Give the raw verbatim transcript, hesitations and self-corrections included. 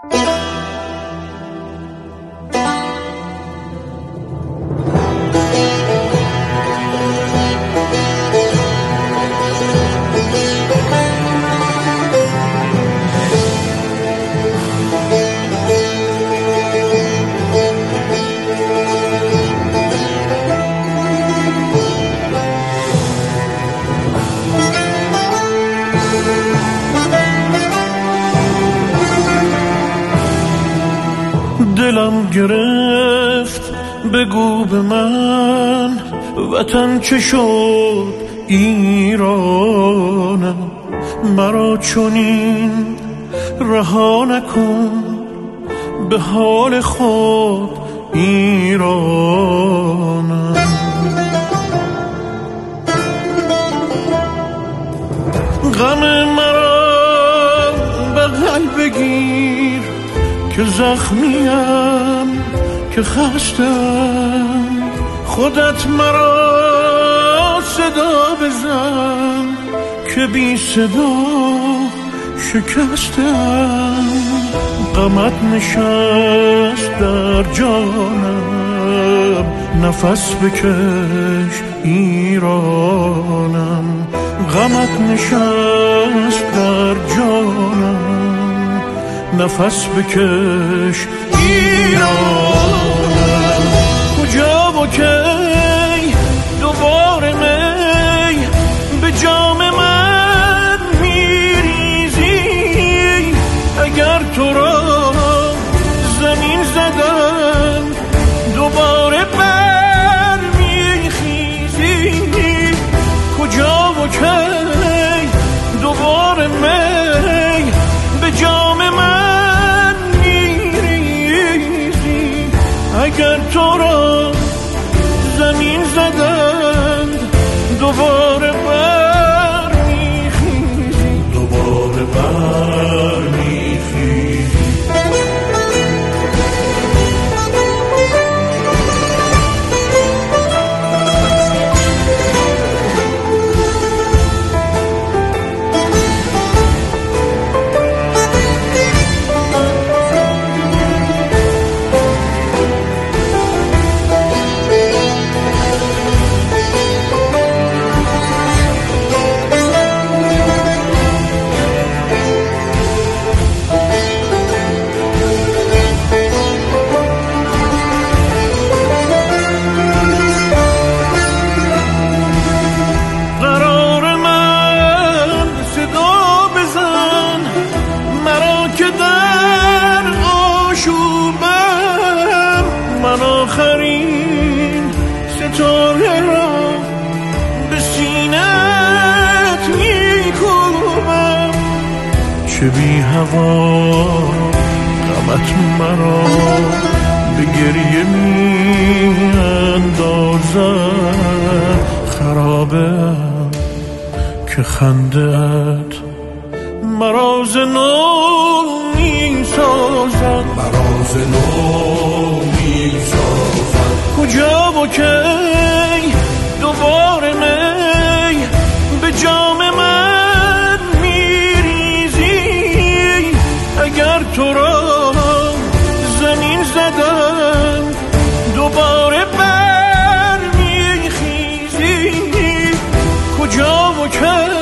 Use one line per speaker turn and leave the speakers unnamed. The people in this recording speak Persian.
دلم گرفت بگو به من وطن چه شد ایرانم، مرا چنین رها نکن به حال خود ایرانم. غم مرا بغل بگیر که زخمیم که خستم، خودت مرا صدا بزن که بی صدا شکستم. غمت نشست در جانم، نفس بکش ایرانم. غمت نشست در جانم، نفس بکش ایرانم. کجا و کی دوباره می به جام من میریزی؟ اگر تو را زمین زدن دوباره بر میخیزی؟ کجا و کی دوباره می به جام من میریزی؟ اگر تو را زمین زدند دوباره بر میخیزی، دوباره بر میخیزی. من آخرین ستاره را به سینت میکوبم، چه بی هوا غمت مرا به گریه میاندازد. خرابه که خنده‌ات مرا ز نو میسازد، مرا ز نو میسازد. کجا و کی